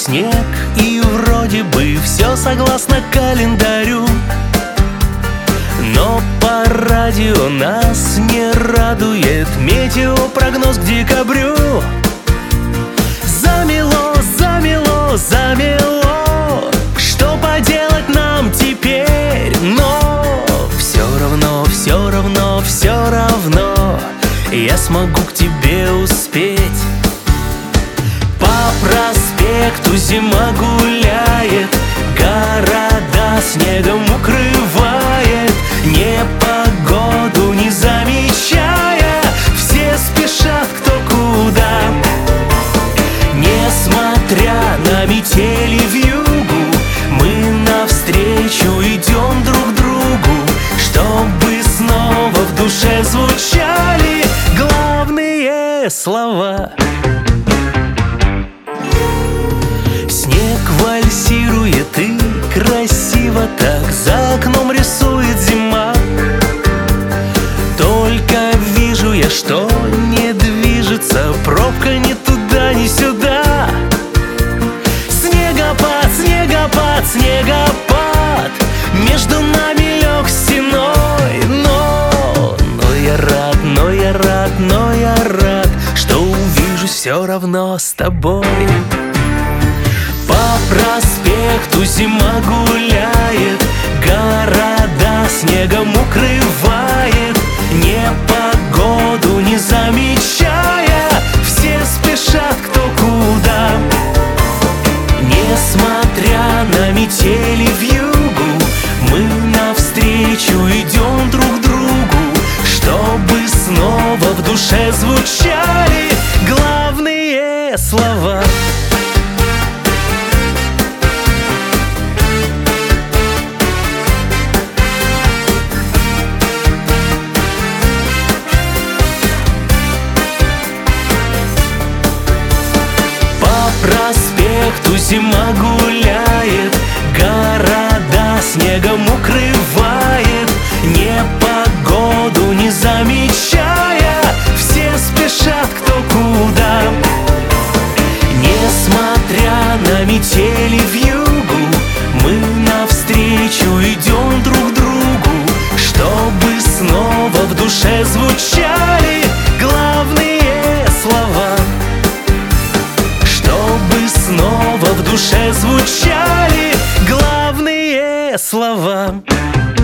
снег, и вроде бы все согласно календарю. Но по радио нас не радует метеопрогноз к декабрю. Замело, замело, замело, что поделать нам теперь? Но все равно, все равно, все равно я смогу к тебе успеть. По проспекту зима гуляет, города снегом укрывает, непогоду не замечая, все спешат кто куда. Несмотря на метели вьюгу, мы навстречу идем друг другу, чтобы снова в душе звучали главные слова. Снег вальсирует и красиво так за окном рисует зима. Только вижу я, что не движется пробка ни туда, ни сюда. Снегопад, снегопад, снегопад между нами лег стеной. Но я рад, но я рад, но я рад, что увижу все равно с тобой. По проспекту зима гуляет, города снегом укрывает, непогоду не замечая, все спешат кто куда. Несмотря на метели вьюгу, мы навстречу идем друг другу, чтобы снова в душе звучали главные слова. Проспекту зима гуляет, города снегом укрывает, непогоду не замечая, все спешат кто куда. Несмотря на метели вьюгу, мы навстречу идем друг другу, чтобы снова в душе звучали главные слова. Снова в душе звучали главные слова.